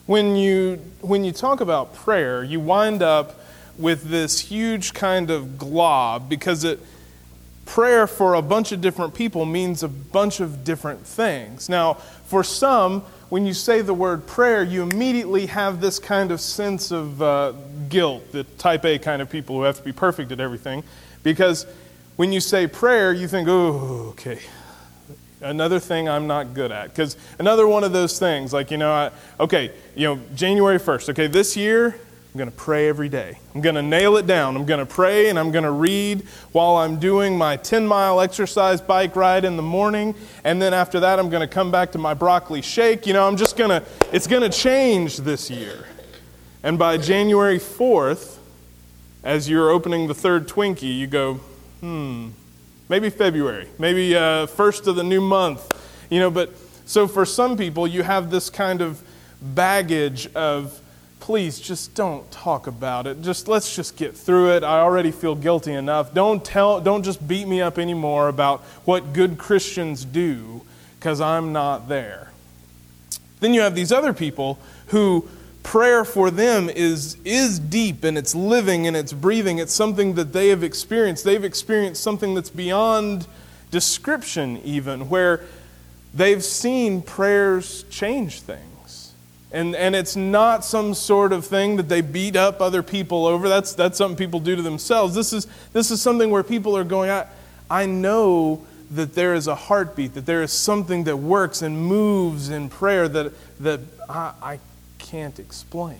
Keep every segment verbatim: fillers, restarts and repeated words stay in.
When you when you talk about prayer, you wind up with this huge kind of glob because it prayer for a bunch of different people means a bunch of different things. Now, for some, when you say the word prayer, you immediately have this kind of sense of uh, guilt, the type A kind of people who have to be perfect at everything. Because when you say prayer, you think, oh, okay, another thing I'm not good at. Because another one of those things, like, you know, I, okay, you know, January first, okay, this year, I'm going to pray every day. I'm going to nail it down. I'm going to pray and I'm going to read while I'm doing my ten-mile exercise bike ride in the morning. And then after that, I'm going to come back to my broccoli shake. You know, I'm just going to, it's going to change this year. And by January fourth, as you're opening the third Twinkie, you go, hmm, maybe February, maybe uh, first of the new month. You know, but so for some people, you have this kind of baggage of, please just don't talk about it. Just let's just get through it. I already feel guilty enough. Don't tell don't just beat me up anymore about what good Christians do, because I'm not there. Then you have these other people who prayer for them is is deep and it's living and it's breathing. It's something that they have experienced. They've experienced something that's beyond description even, where they've seen prayers change things. And and it's not some sort of thing that they beat up other people over. That's that's something people do to themselves. This is this is something where people are going, I, I know that there is a heartbeat, that there is something that works and moves in prayer that that I, I can't explain.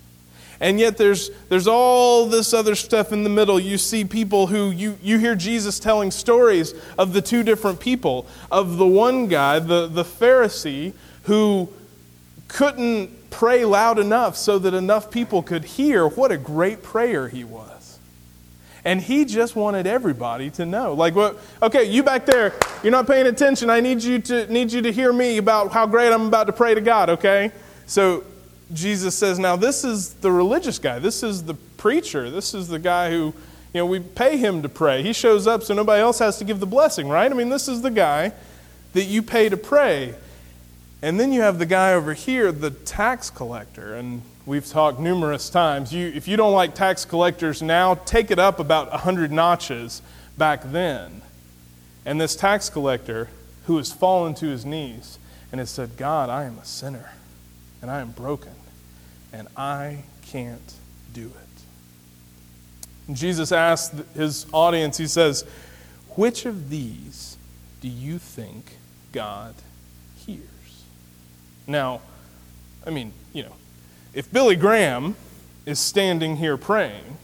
And yet there's there's all this other stuff in the middle. You see people who, you, you hear Jesus telling stories of the two different people, of the one guy, the, the Pharisee, who couldn't pray loud enough so that enough people could hear what a great prayer he was. And he just wanted everybody to know. Like, well, okay, you back there, you're not paying attention. I need you to need you to hear me about how great I'm about to pray to God, okay? So Jesus says, now this is the religious guy. This is the preacher. This is the guy who, you know, we pay him to pray. He shows up so nobody else has to give the blessing, right? I mean, this is the guy that you pay to pray. And then you have the guy over here, the tax collector, and we've talked numerous times. You, if you don't like tax collectors now, take it up about a hundred notches back then. And this tax collector who has fallen to his knees and has said, God, I am a sinner, and I am broken, and I can't do it. And Jesus asked his audience, he says, which of these do you think God hears? Now, I mean, you know, if Billy Graham is standing here praying,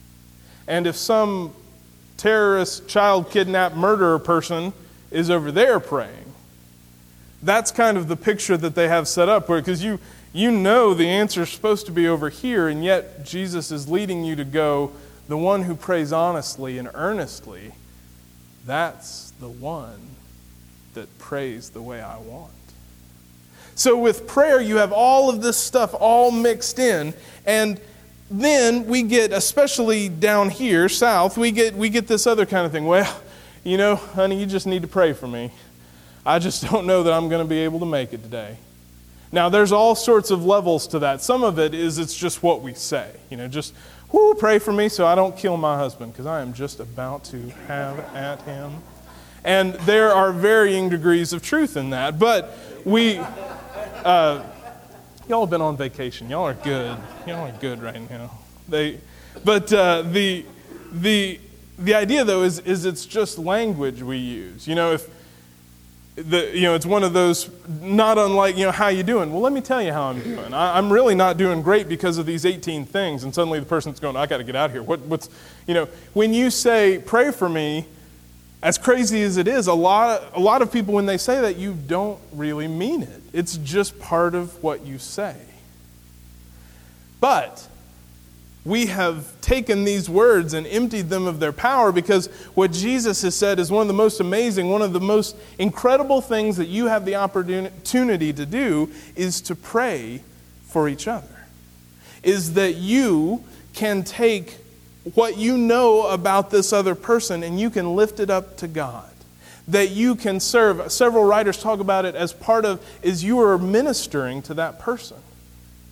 and if some terrorist, child kidnap, murderer person is over there praying, that's kind of the picture that they have set up, where because you you know the answer is supposed to be over here, and yet Jesus is leading you to go, the one who prays honestly and earnestly, that's the one that prays the way I want. So with prayer, you have all of this stuff all mixed in, and then we get, especially down here, south, we get we get this other kind of thing. Well, you know, honey, you just need to pray for me. I just don't know that I'm going to be able to make it today. Now, there's all sorts of levels to that. Some of it is it's just what we say. You know, just, whoo, pray for me so I don't kill my husband, because I am just about to have at him. And there are varying degrees of truth in that, but we... Uh, y'all have been on vacation. Y'all are good. Y'all are good right now. They, but uh, the the the idea though is is it's just language we use. You know, if the you know it's one of those, not unlike, you know, how you doing? Well, let me tell you how I'm doing. I, I'm really not doing great because of these eighteen things. And suddenly the person's going, I got to get out of here. What what's you know when you say pray for me, as crazy as it is, a lot of, a lot of people, when they say that, you don't really mean it. It's just part of what you say. But we have taken these words and emptied them of their power, because what Jesus has said is one of the most amazing, one of the most incredible things that you have the opportunity to do is to pray for each other. Is that you can take what you know about this other person and you can lift it up to God. That you can serve. Several writers talk about it as part of, is you are ministering to that person.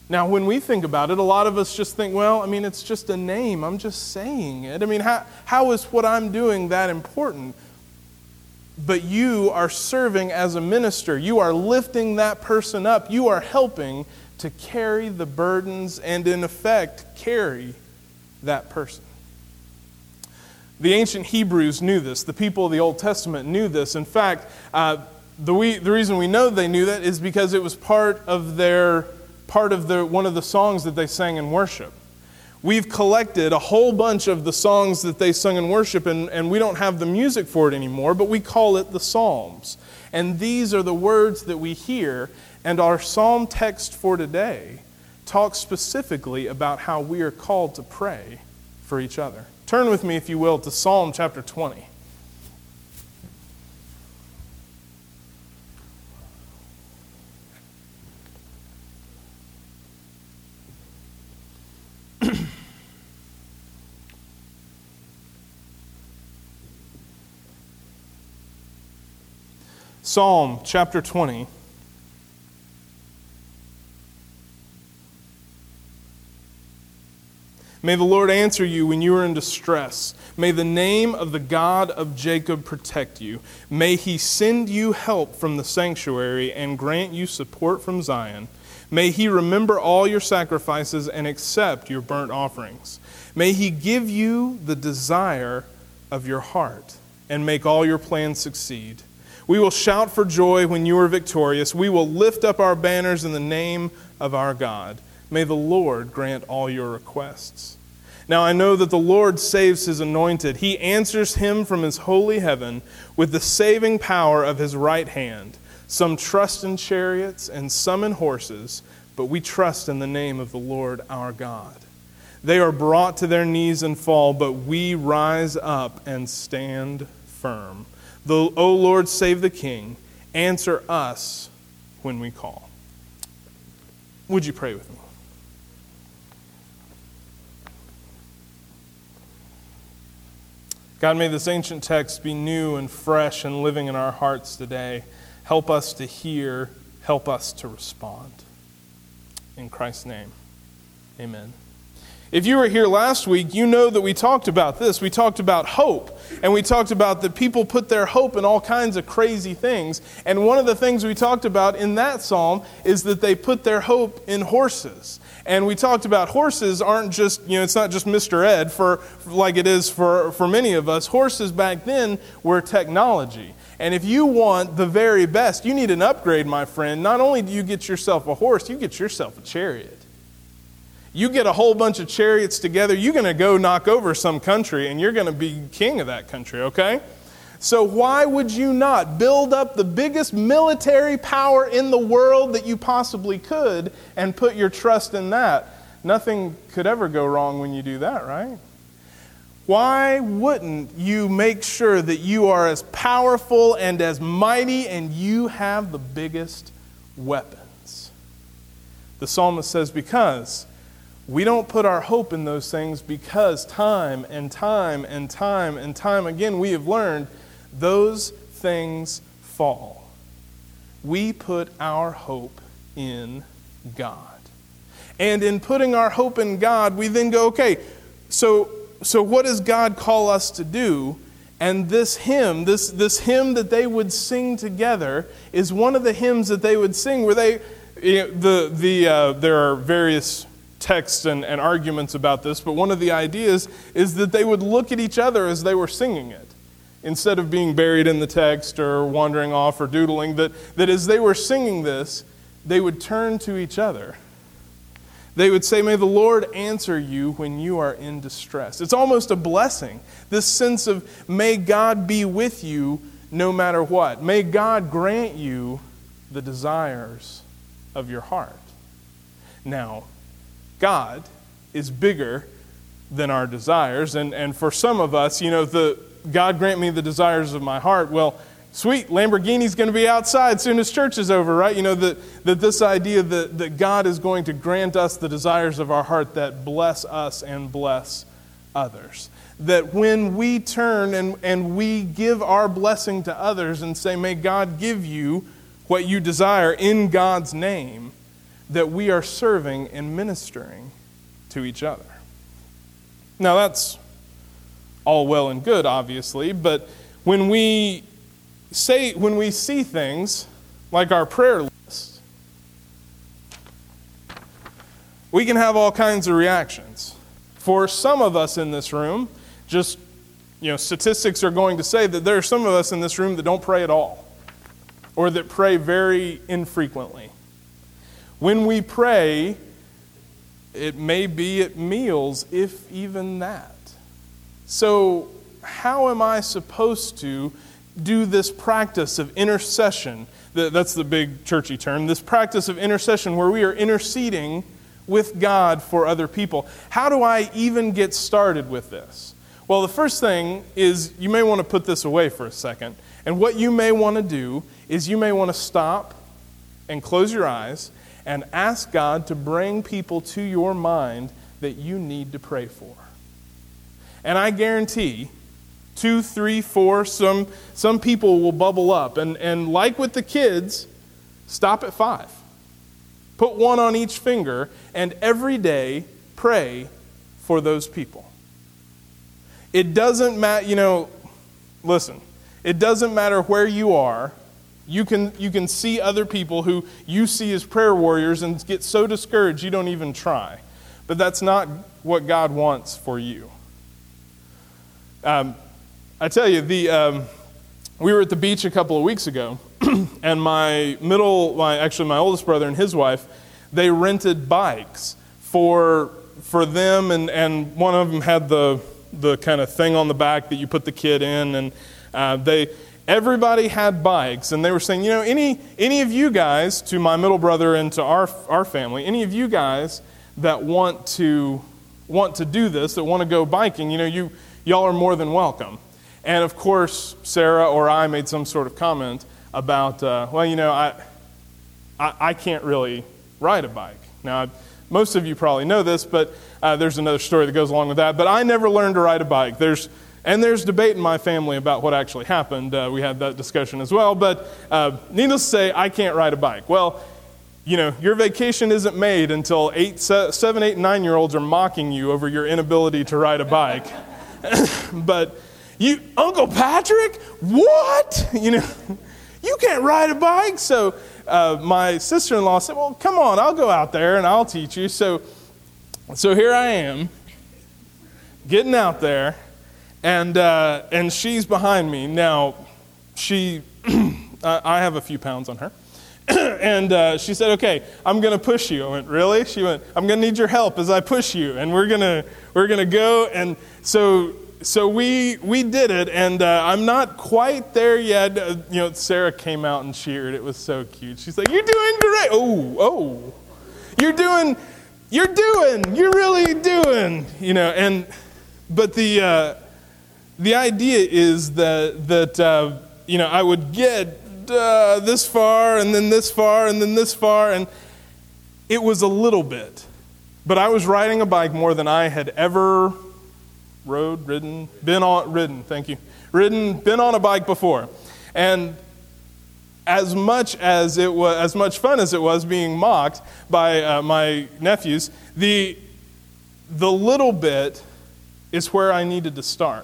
Now, when we think about it, a lot of us just think, well, I mean, it's just a name. I'm just saying it. I mean, how, how is what I'm doing that important? But you are serving as a minister. You are lifting that person up. You are helping to carry the burdens and, in effect, carry that person. The ancient Hebrews knew this. The people of the Old Testament knew this. In fact, uh, the, we, the reason we know they knew that is because it was part of their part of the one of the songs that they sang in worship. We've collected a whole bunch of the songs that they sung in worship, and, and we don't have the music for it anymore, but we call it the Psalms. And these are the words that we hear, and our psalm text for today talks specifically about how we are called to pray for each other. Turn with me, if you will, to Psalm chapter twenty. Psalm chapter twenty. May the Lord answer you when you are in distress. May the name of the God of Jacob protect you. May he send you help from the sanctuary and grant you support from Zion. May he remember all your sacrifices and accept your burnt offerings. May he give you the desire of your heart and make all your plans succeed. We will shout for joy when you are victorious. We will lift up our banners in the name of our God. May the Lord grant all your requests. Now I know that the Lord saves his anointed. He answers him from his holy heaven with the saving power of his right hand. Some trust in chariots and some in horses, but we trust in the name of the Lord our God. They are brought to their knees and fall, but we rise up and stand firm. The, O Lord, save the King. Answer us when we call. Would you pray with me? God, may this ancient text be new and fresh and living in our hearts today. Help us to hear. Help us to respond. In Christ's name, amen. If you were here last week, you know that we talked about this. We talked about hope, and we talked about that people put their hope in all kinds of crazy things. And one of the things we talked about in that psalm is that they put their hope in horses. And we talked about horses aren't just, you know, it's not just Mister Ed for like it is for, for many of us. Horses back then were technology. And if you want the very best, you need an upgrade, my friend. Not only do you get yourself a horse, you get yourself a chariot. You get a whole bunch of chariots together, you're going to go knock over some country, and you're going to be king of that country, okay? So why would you not build up the biggest military power in the world that you possibly could and put your trust in that? Nothing could ever go wrong when you do that, right? Why wouldn't you make sure that you are as powerful and as mighty and you have the biggest weapons? The psalmist says, because we don't put our hope in those things, because time and time and time and time again we have learned those things fall. We put our hope in God. And in putting our hope in God, we then go, okay, so so what does God call us to do? And this hymn, this, this hymn that they would sing together is one of the hymns that they would sing where they, you know, the, the, uh, there are various texts and, and arguments about this, but one of the ideas is that they would look at each other as they were singing it. Instead of being buried in the text or wandering off or doodling, that, that as they were singing this, they would turn to each other. They would say, may the Lord answer you when you are in distress. It's almost a blessing, this sense of may God be with you no matter what. May God grant you the desires of your heart. Now, God is bigger than our desires, and, and for some of us, you know, the God grant me the desires of my heart. Well, sweet, Lamborghini's going to be outside soon as church is over, right? You know, that, that this idea that, that God is going to grant us the desires of our heart that bless us and bless others. That when we turn and, and we give our blessing to others and say, may God give you what you desire in God's name, that we are serving and ministering to each other. Now that's all well and good, obviously, but when we say, when we see things like our prayer list, we can have all kinds of reactions. For some of us in this room, just, you know, statistics are going to say that there are some of us in this room that don't pray at all, or that pray very infrequently. When we pray, it may be at meals, if even that. So, how am I supposed to do this practice of intercession? That's the big churchy term. This practice of intercession where we are interceding with God for other people. How do I even get started with this? Well, the first thing is you may want to put this away for a second. And what you may want to do is you may want to stop and close your eyes and ask God to bring people to your mind that you need to pray for. And I guarantee two, three, four, some, some people will bubble up. And, and like with the kids, stop at five. Put one on each finger, and every day pray for those people. It doesn't matter, you know, listen, it doesn't matter where you are. You can, you can see other people who you see as prayer warriors and get so discouraged you don't even try. But that's not what God wants for you. Um, I tell you, the um, we were at the beach a couple of weeks ago, and my middle, my actually my oldest brother and his wife, they rented bikes for for them, and, and one of them had the the kind of thing on the back that you put the kid in, and uh, they everybody had bikes, and they were saying, you know, any any of you guys, to my middle brother and to our our family, any of you guys that want to want to do this, that want to go biking, you know, you y'all are more than welcome. And of course, Sarah or I made some sort of comment about, uh, well, you know, I, I I can't really ride a bike. Now, most of you probably know this, but uh, there's another story that goes along with that. But I never learned to ride a bike. There's and there's debate in my family about what actually happened. Uh, we had that discussion as well. But uh, needless to say, I can't ride a bike. Well, you know, your vacation isn't made until eight, seven, eight, nine-year-olds are mocking you over your inability to ride a bike. But you, Uncle Patrick, what? You know, you can't ride a bike. So uh, my sister-in-law said, well, come on, I'll go out there and I'll teach you. So, so here I am, getting out there, and uh, and she's behind me. Now, she, I have a few pounds on her. And uh, she said, okay, I'm going to push you. I went, really? She went, I'm going to need your help as I push you. And we're going to we're gonna go. And so so we we did it. And uh, I'm not quite there yet. Uh, you know, Sarah came out and cheered. It was so cute. She's like, you're doing great. Oh, oh. You're doing, you're doing, you're really doing. You know, and, but the, uh, the idea is that, that uh, you know, I would get Uh, this far, and then this far, and then this far, and it was a little bit. But I was riding a bike more than I had ever rode, ridden, been on, ridden, thank you, ridden, been on a bike before. And as much as it was, as much fun as it was being mocked by uh, my nephews, the the little bit is where I needed to start.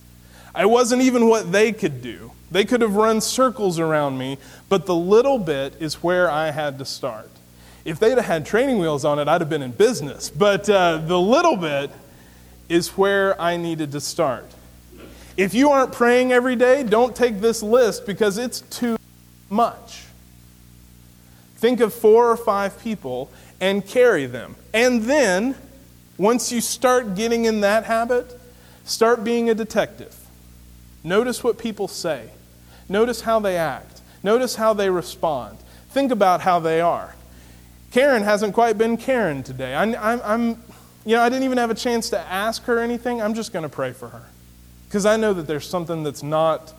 I wasn't even what they could do. They could have run circles around me, but the little bit is where I had to start. If they'd have had training wheels on it, I'd have been in business. But uh, the little bit is where I needed to start. If you aren't praying every day, don't take this list because it's too much. Think of four or five people and carry them. And then, once you start getting in that habit, start being a detective. Notice what people say. Notice how they act. Notice how they respond. Think about how they are. Karen hasn't quite been Karen today. I, I'm, I'm, you know, I didn't even have a chance to ask her anything. I'm just going to pray for her. Because I know that there's something that's not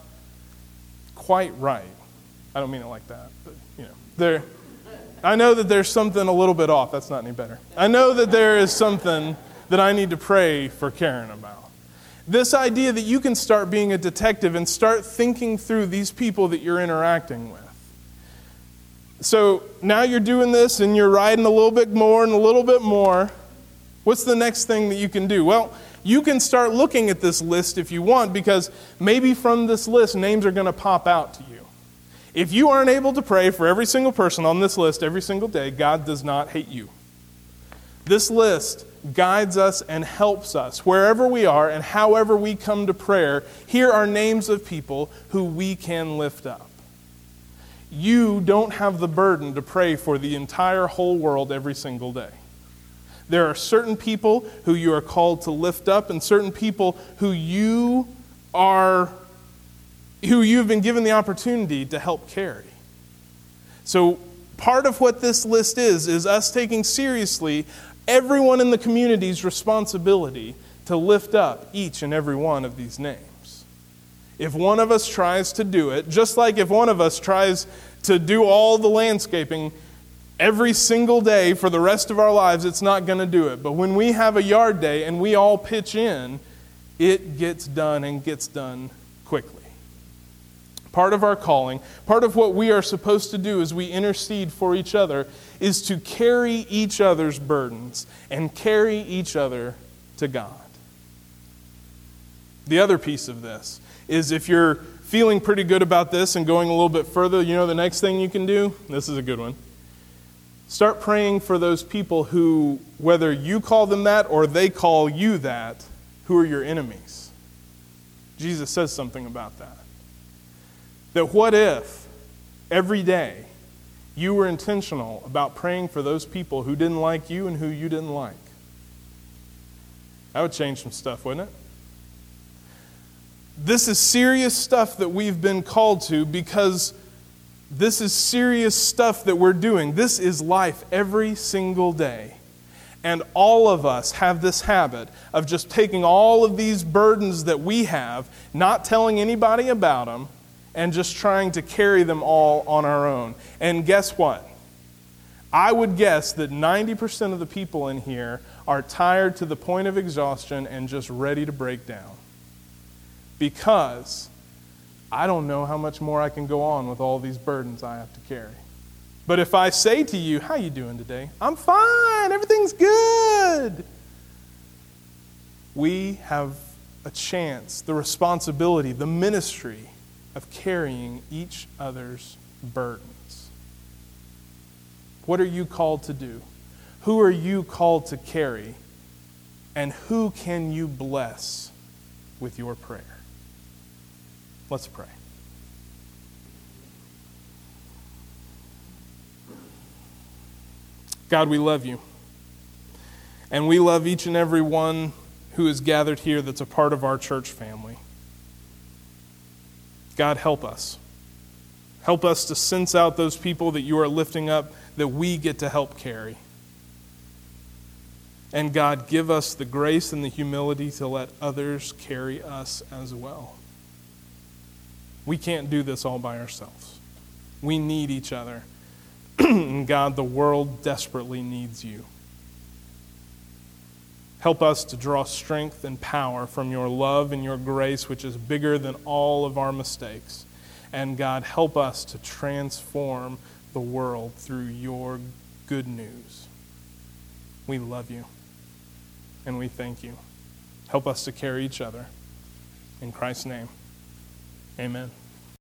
quite right. I don't mean it like that, but, you know, there. I know that there's something a little bit off. That's not any better. I know that there is something that I need to pray for Karen about. This idea that you can start being a detective and start thinking through these people that you're interacting with. So now you're doing this and you're writing a little bit more and a little bit more. What's the next thing that you can do? Well, you can start looking at this list if you want, because maybe from this list, names are going to pop out to you. If you aren't able to pray for every single person on this list every single day, God does not hate you. This list guides us and helps us wherever we are and however we come to prayer. Here are names of people who we can lift up. You don't have the burden to pray for the entire whole world every single day. There are certain people who you are called to lift up, and certain people who you are, who you've been given the opportunity to help carry. So part of what this list is, is us taking seriously everyone in the community's responsibility to lift up each and every one of these names. If one of us tries to do it, just like if one of us tries to do all the landscaping every single day for the rest of our lives, it's not going to do it. But when we have a yard day and we all pitch in, it gets done and gets done quickly. Part of our calling, part of what we are supposed to do as we intercede for each other, is to carry each other's burdens and carry each other to God. The other piece of this is, if you're feeling pretty good about this and going a little bit further, you know the next thing you can do? This is a good one. Start praying for those people who, whether you call them that or they call you that, who are your enemies. Jesus says something about that. That what if every day you were intentional about praying for those people who didn't like you and who you didn't like? That would change some stuff, wouldn't it? This is serious stuff that we've been called to, because this is serious stuff that we're doing. This is life every single day. And all of us have this habit of just taking all of these burdens that we have, not telling anybody about them, and just trying to carry them all on our own. And guess what? I would guess that ninety percent of the people in here are tired to the point of exhaustion and just ready to break down. Because I don't know how much more I can go on with all these burdens I have to carry. But if I say to you, how you doing today? I'm fine, everything's good. We have a chance, the responsibility, the ministry of carrying each other's burdens. What are you called to do? Who are you called to carry? And who can you bless with your prayer? Let's pray. God, we love you. And we love each and every one who is gathered here that's a part of our church family. God, help us. Help us to sense out those people that you are lifting up that we get to help carry. And God, give us the grace and the humility to let others carry us as well. We can't do this all by ourselves. We need each other. And God, the world desperately needs you. Help us to draw strength and power from your love and your grace, which is bigger than all of our mistakes. And God, help us to transform the world through your good news. We love you, and we thank you. Help us to carry each other. In Christ's name, amen.